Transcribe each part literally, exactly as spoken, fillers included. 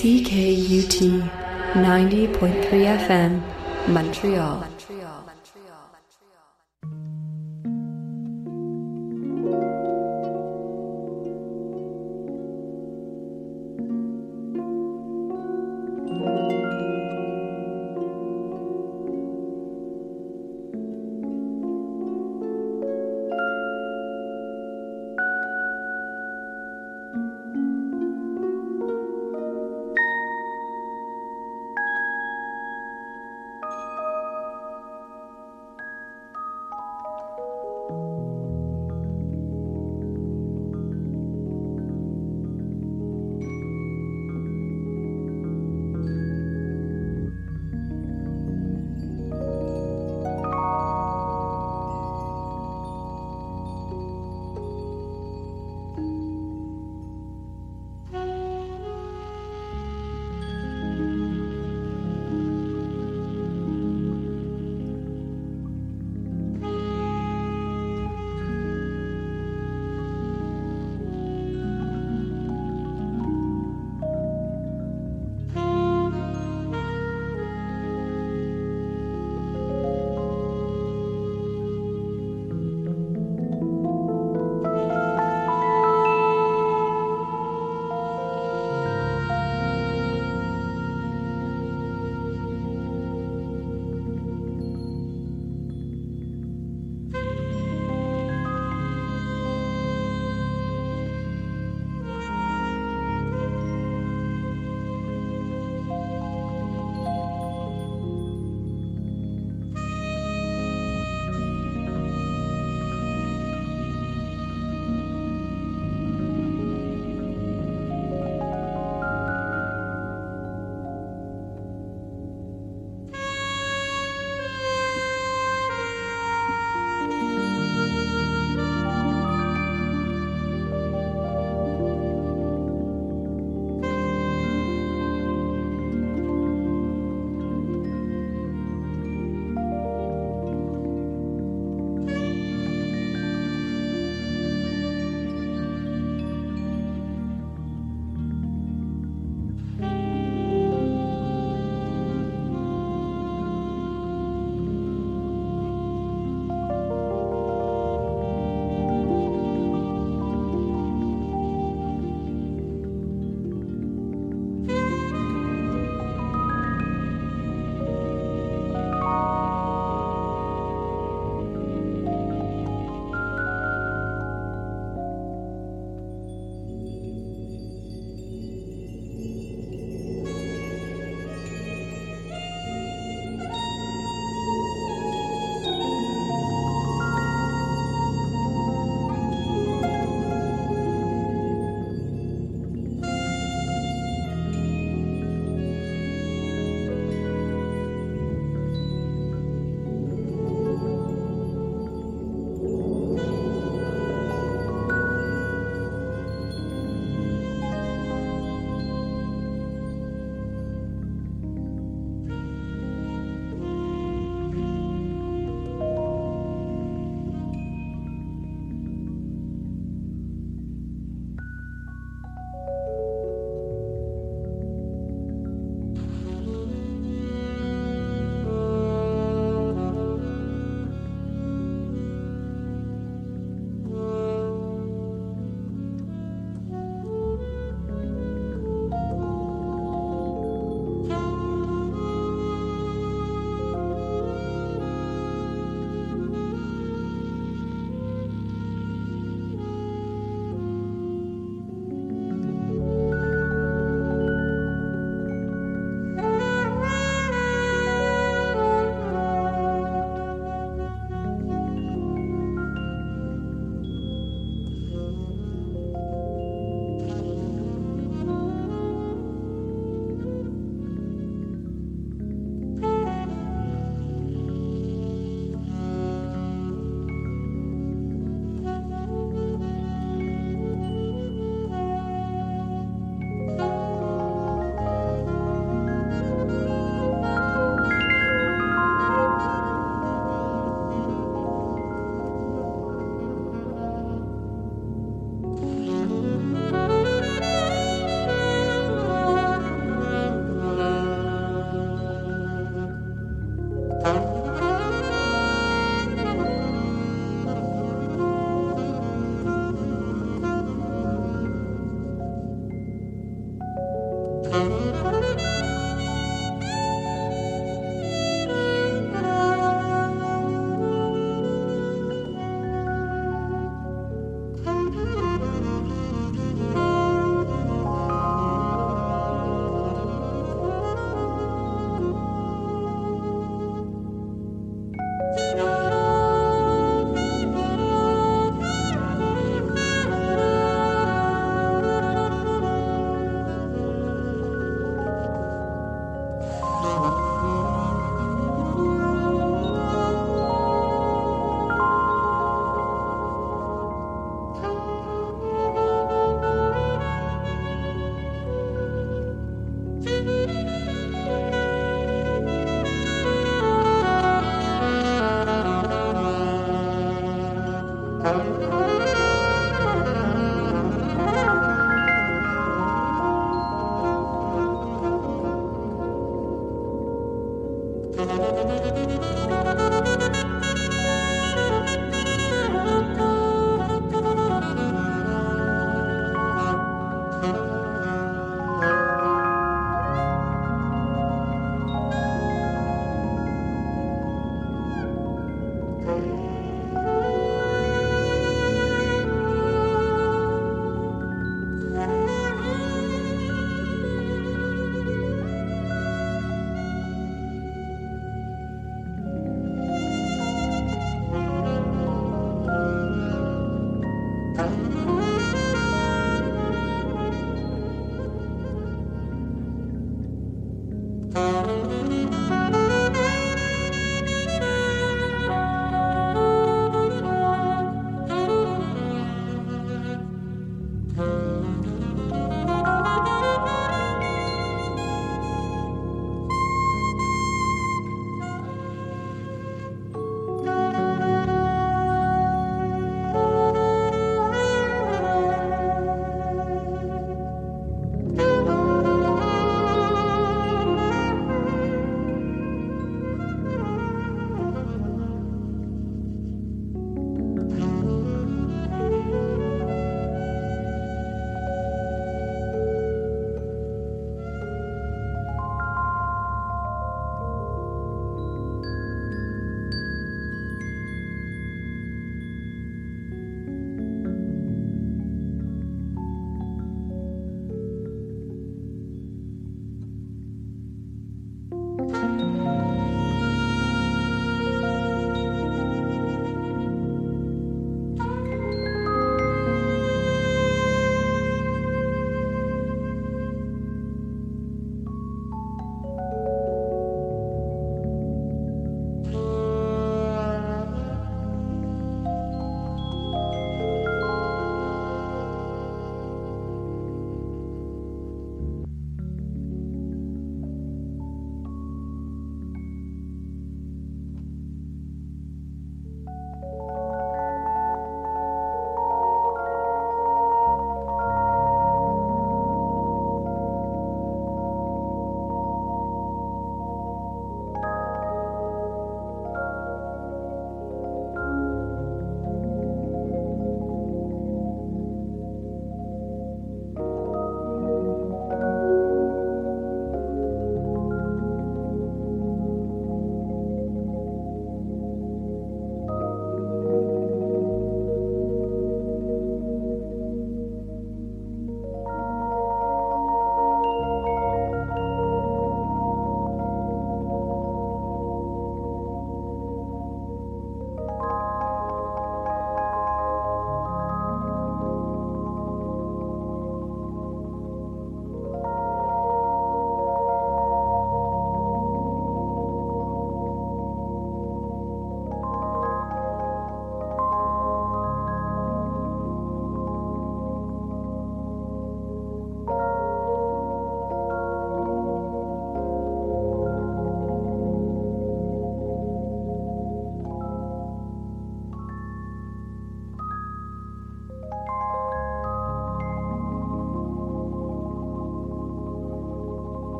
C K U T ninety point three F M, Montreal.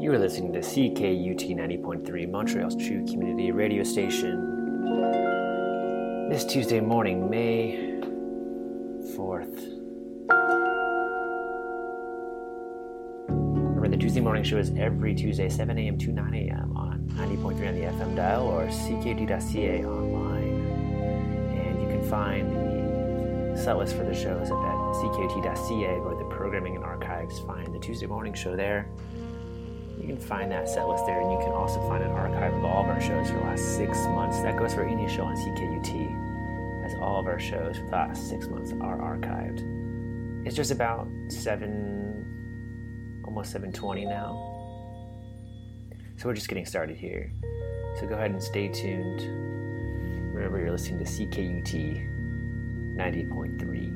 You are listening to C K U T ninety point three, Montreal's true community radio station. This Tuesday morning, May fourth. Remember, the Tuesday morning show is every Tuesday, seven a.m. to nine a.m. on ninety point three on the F M dial or C K U T dot C A online. And you can find the set list for the shows at C K U T dot C A or the programming and archives. Find the Tuesday morning show there. You can find that set list there, and you can also find an archive of all of our shows for the last six months. That goes for any show on C K U T, as all of our shows for the last six months are archived. It's just about seven, almost seven twenty now. So we're just getting started here. So go ahead and stay tuned. Remember, you're listening to C K U T ninety point three.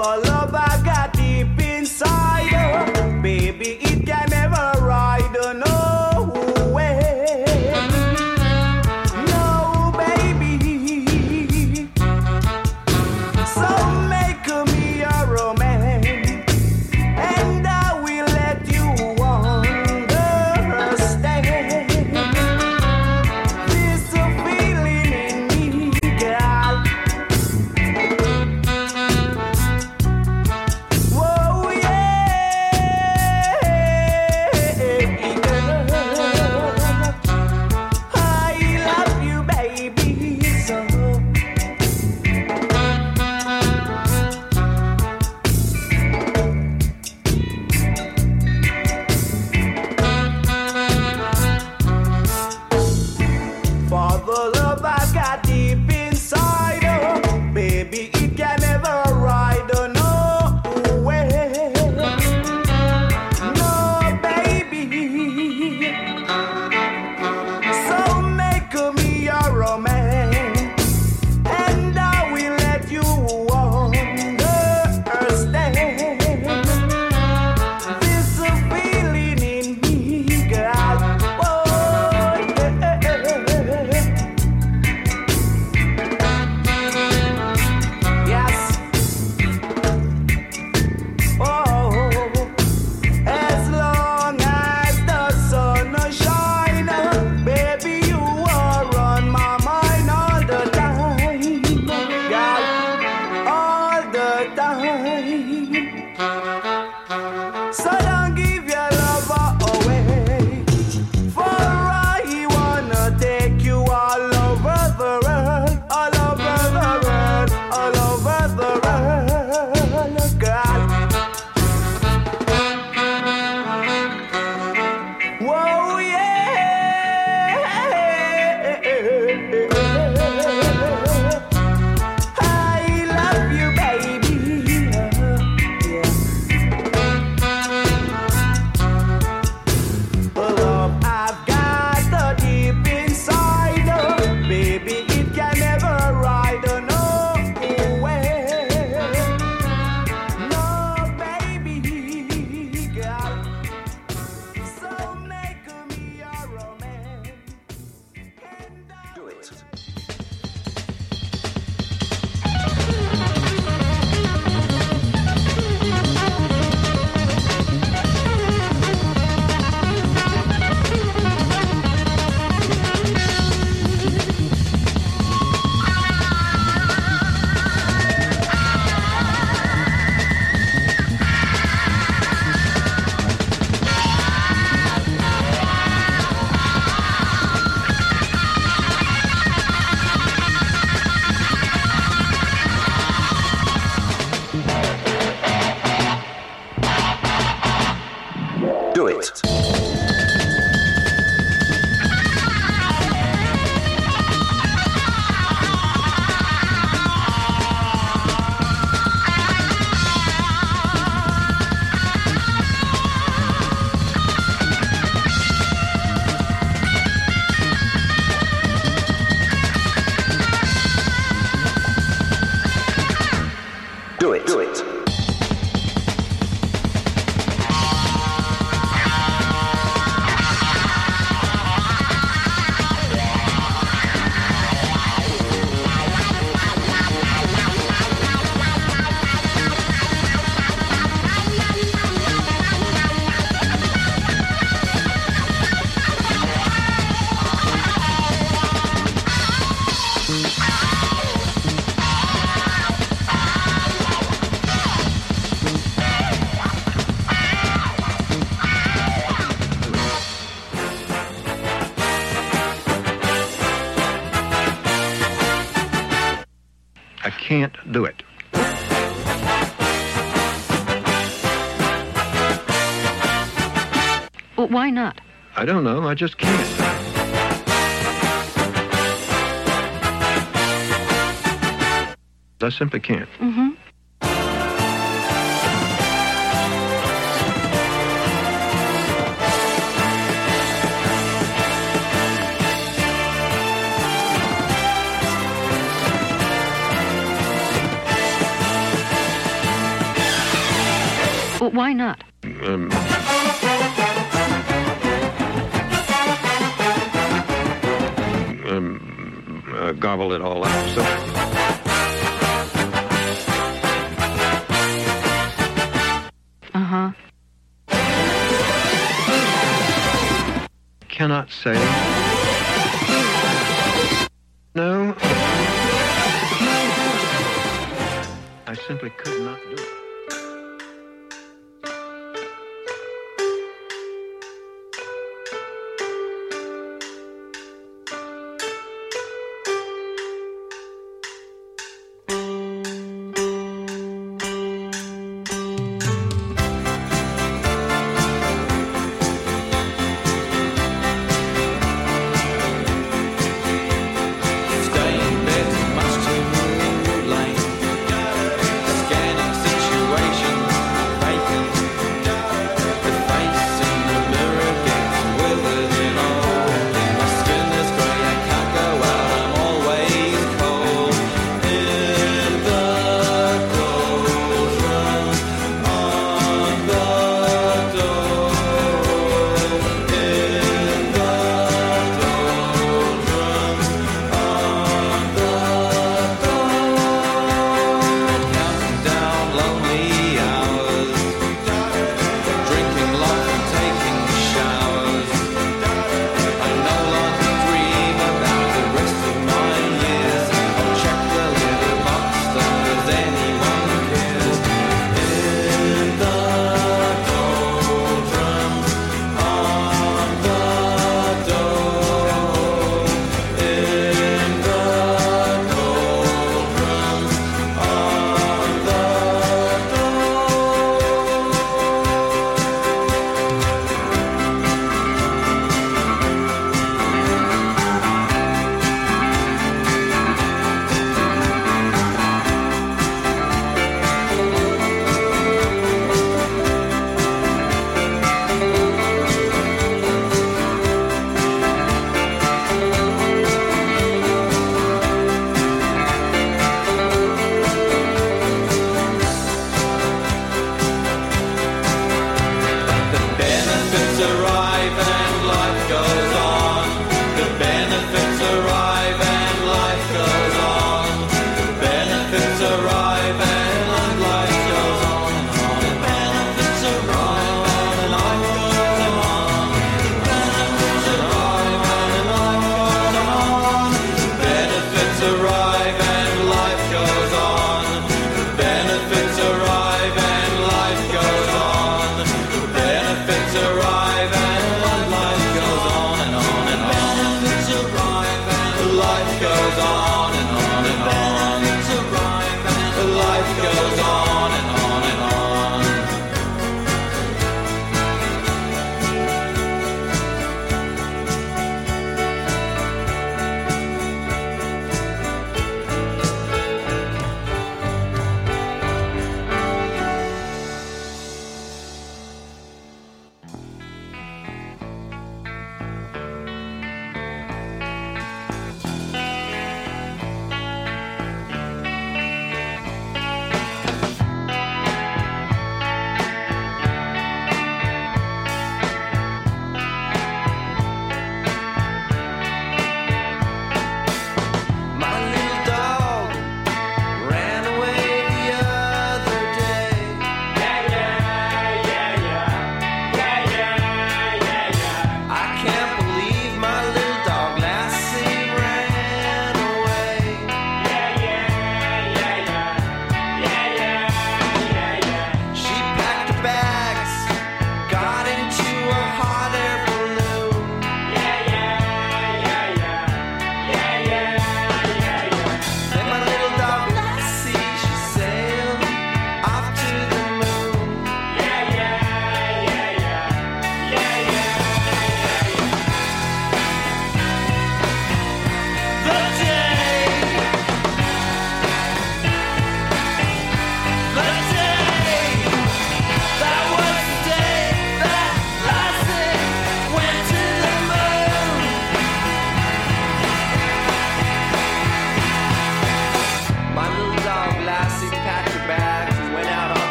the love I got deep inside, oh, baby, it can never ride, oh, no way. No, baby. So make me your romance, and I will let you understand this feeling in me, girl. Whoa, yeah, girl. I love you, baby, so. For the love I got deep inside, oh, baby, it can never ride, oh, no way. No, baby. So make me your romance, and I will let you understand this feeling in me, girl. Oh, yeah. Yes. Oh, as long as the sun shines, baby, you are on my mind all the time, girl, all the time. So don't give your lover away, for I wanna take you all over the world, all over the world, all over the world, girl. Whoa, yeah. I love you, baby. Yeah. The love I've got the deep inside, oh, baby, it can never ride, oh, no way. No, baby, girl. So make me your romance, and I Do it. Do it. Do it. Do it. I can't do it. Well, why not? I don't know. I just can't. I simply can't. Mm-hmm. Well, why not? Um, um, uh, gobble it all up. So. Uh-huh. Cannot say. No. I simply could not do it.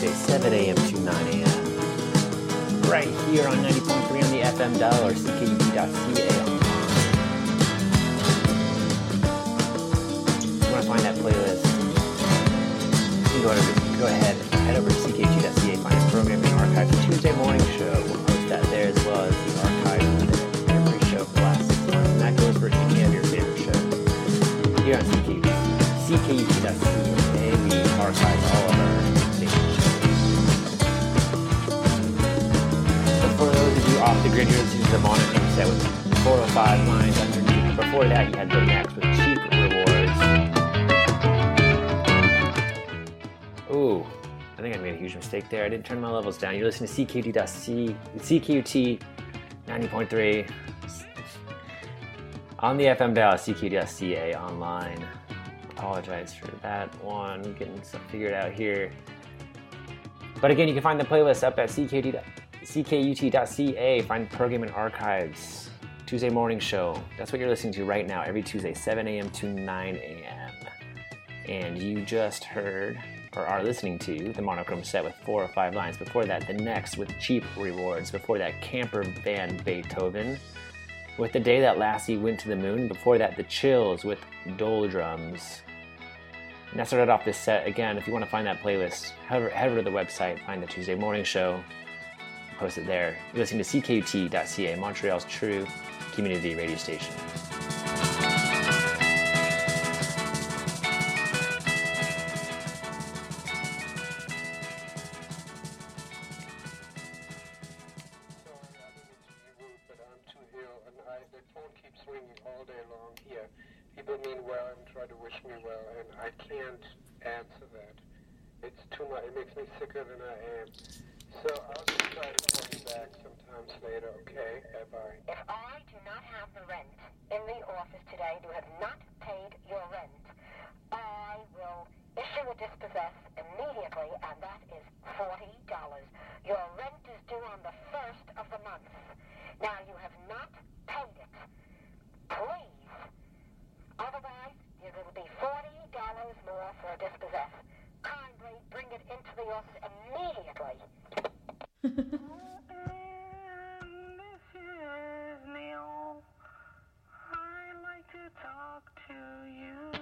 Tuesday, seven a.m. to nine a.m. right here on ninety point three on the F M dial or C K U T dot C A online. If you want to find that playlist, you can go, to, go ahead and head over to C K U T dot C A, find the programming archive for Tuesday morning show. We'll post that there as well as the archive of every show for the last six months. And that goes for any of your favorite shows. Here on C K U T, C K U T dot C A, we archive all of our station shows. So for those of you off the grid, you're listening to the monitoring set with four oh five lines underneath. Before that, you had the next with cheap rewards. Ooh, I think I made a huge mistake there. I didn't turn my levels down. You're listening to C K U T dot C, C K U T ninety point three on the F M dial, C K U T dot C A online. Apologize for that one, getting stuff figured out here. But again, you can find the playlist up at C K U T dot C A. Find programming archives. Tuesday morning show. That's what you're listening to right now, every Tuesday, seven a.m. to nine a.m. And you just heard, or are listening to, the monochrome set with four or five lines. Before that, the next with cheap rewards. Before that, camper band Beethoven with The Day That Lassie Went to the Moon. Before that, The Chills with Doldrums. And that started off this set. Again, if you want to find that playlist, head over, head over to the website, find the Tuesday morning show, post it there. You're listening to C K U T dot C A, Montreal's true community radio station. All day long here. People mean well and try to wish me well, and I can't answer that. It's too much. It makes me sicker than I am. So I'll just try to call you back sometimes later, okay? Bye-bye. If I do not have the rent in the office today, you have not paid your rent, I will issue a dispossess immediately, and that is forty dollars. Your rent is due on the first of the month. Now, you have not paid it. Please. Otherwise, it will be forty dollars more for a dispossess. Kindly bring it into the office immediately. This is Neil. I'd like to talk to you.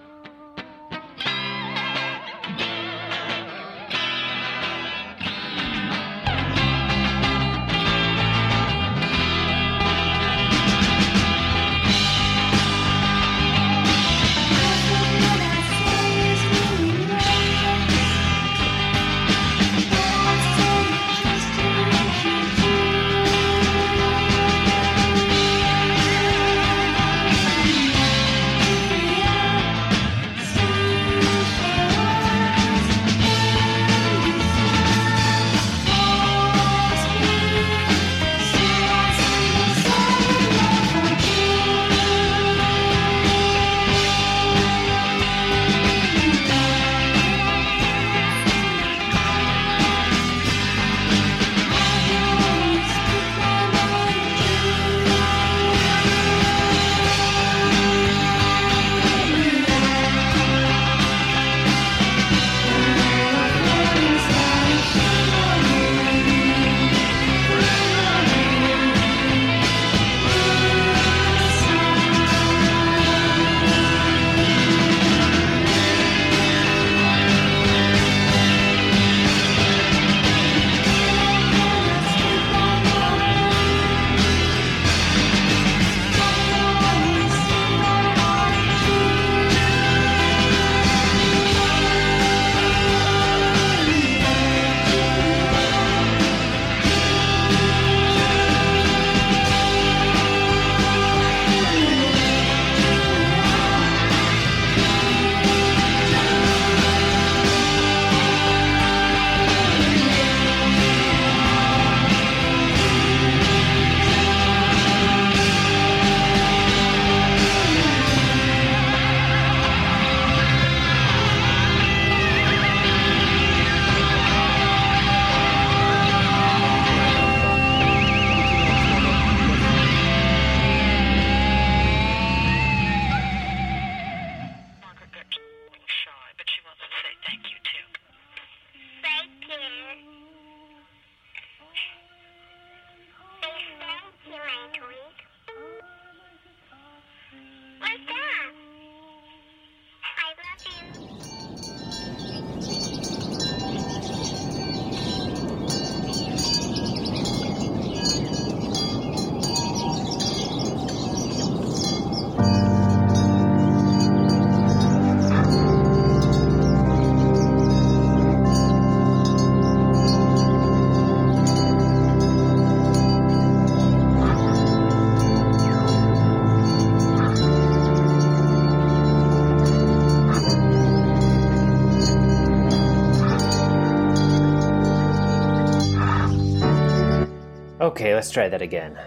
Okay, let's try that again.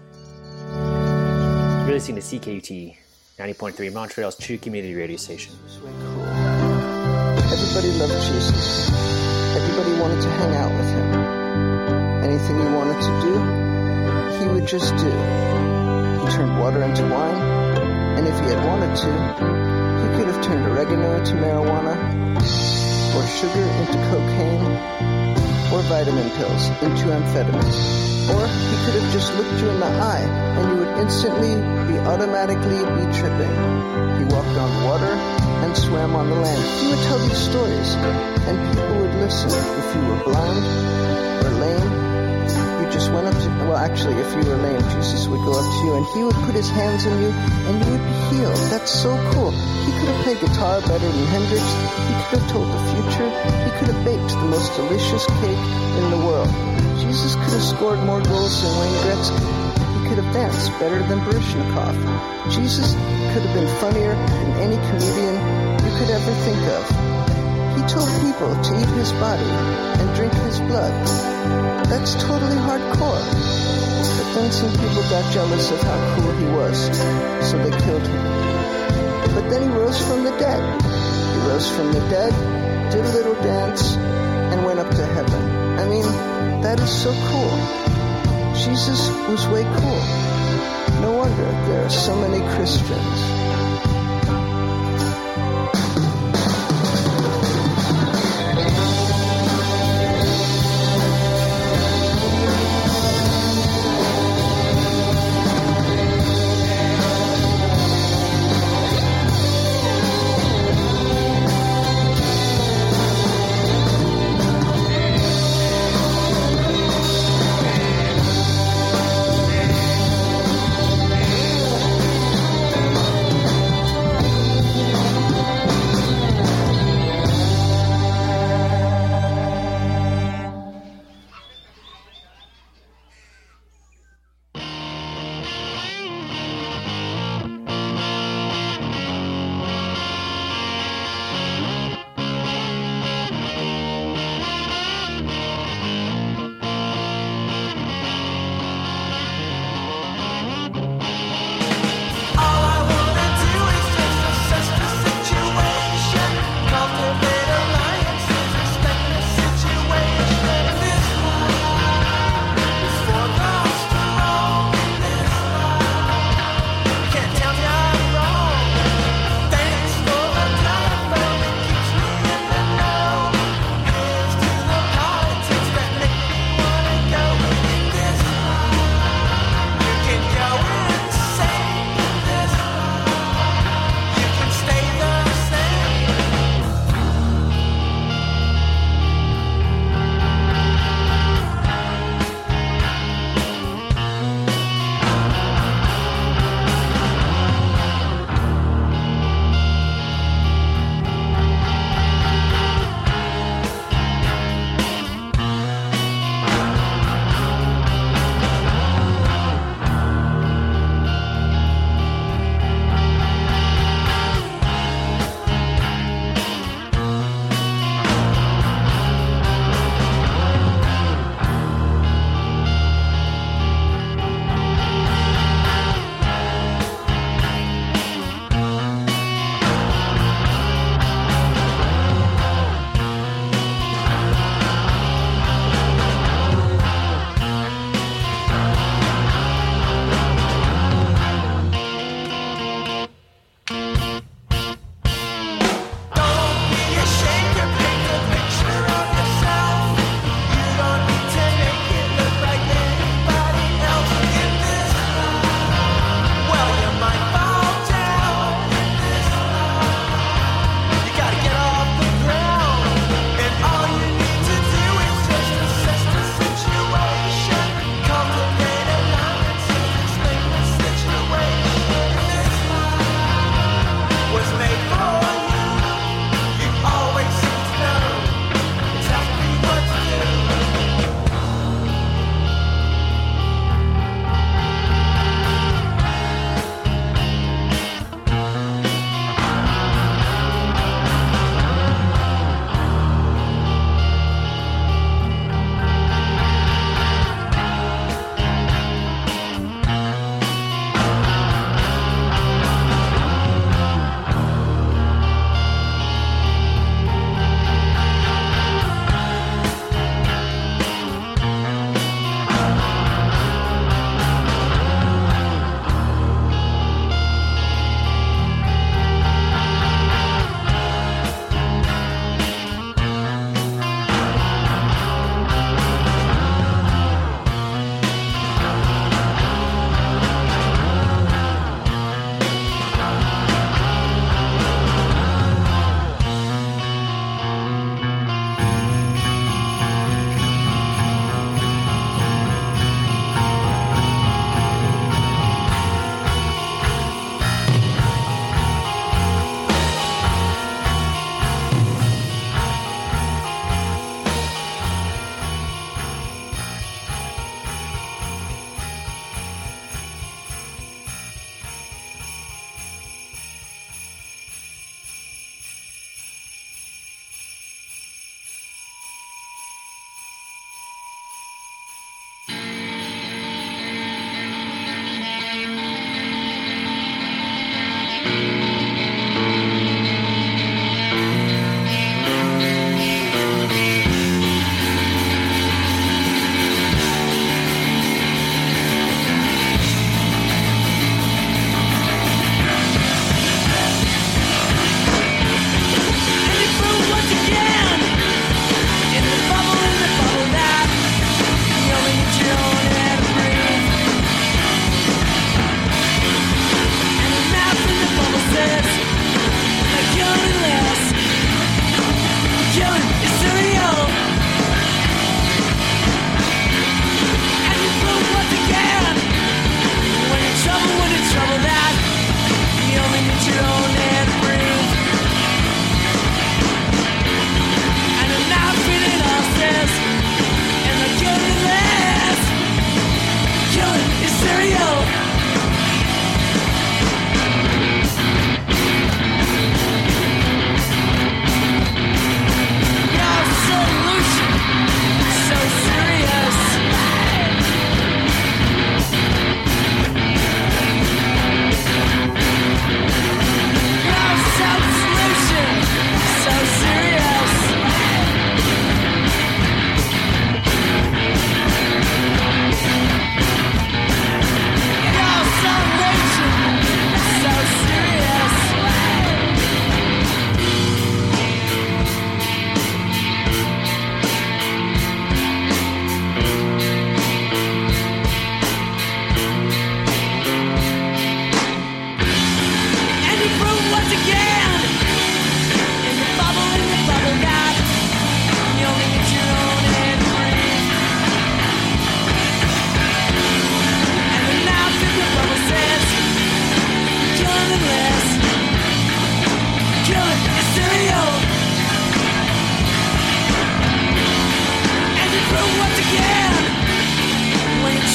You're listening to C K U T ninety point three, Montreal's true community radio station. Everybody loved Jesus. Everybody wanted to hang out with him. Anything he wanted to do, he would just do. He turned water into wine, and if he had wanted to, he could have turned oregano into marijuana, or sugar into cocaine, or vitamin pills into amphetamine. Or he could have just looked you in the eye, and you would instantly be automatically be tripping. He walked on water and swam on the land. He would tell these stories, and people would listen. If you were blind or lame, you just went up to, well actually if you were lame, Jesus would go up to you and he would put his hands on you and you would be healed. That's so cool. He could have played guitar better than Hendrix. He could have told the future. He could have baked the most delicious cake in the world. Jesus could have scored more goals than Wayne Gretzky. He could have danced better than Baryshnikov. Jesus could have been funnier than any comedian you could ever think of. He told people to eat his body and drink his blood. That's totally hardcore. But then some people got jealous of how cool he was, so they killed him. But then he rose from the dead. He rose from the dead, did a little dance, and went up to heaven. I mean, that is so cool. Jesus was way cool. No wonder there are so many Christians.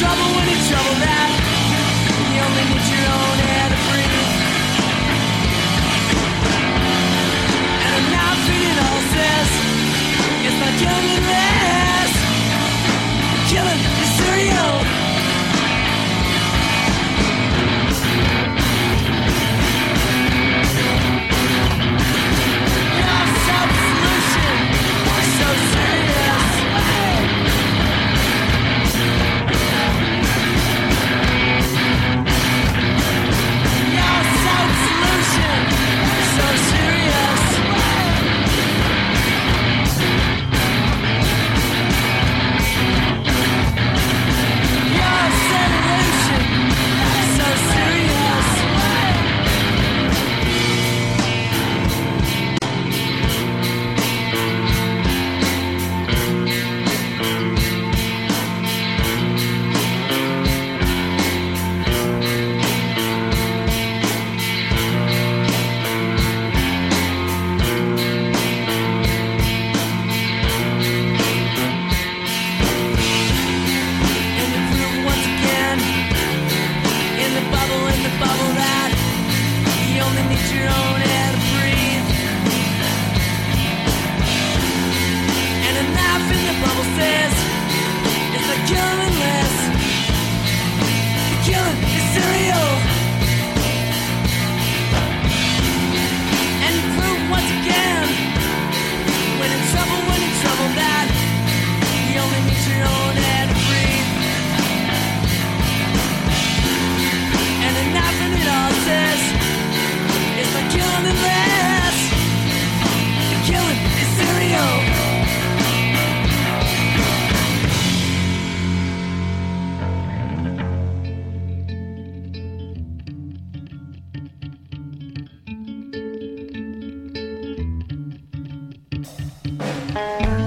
trouble, when in trouble, that you only need your own air to breathe. And I'm not feeling all says it's not killing less. Killing the cereal. Your sub-solution is so serious. Your sub-solution is so serious. Your solution is so serious. And you prove once again in the bubble, in the bubble that you only need your own air to breathe. And a knife in the bubble says it's not killing less. You're killing your cereal. And you prove once again when in trouble, when in trouble that you only need your own air to breathe. And a knife in it all says it's not killing it less. You're killing your cereal. Thank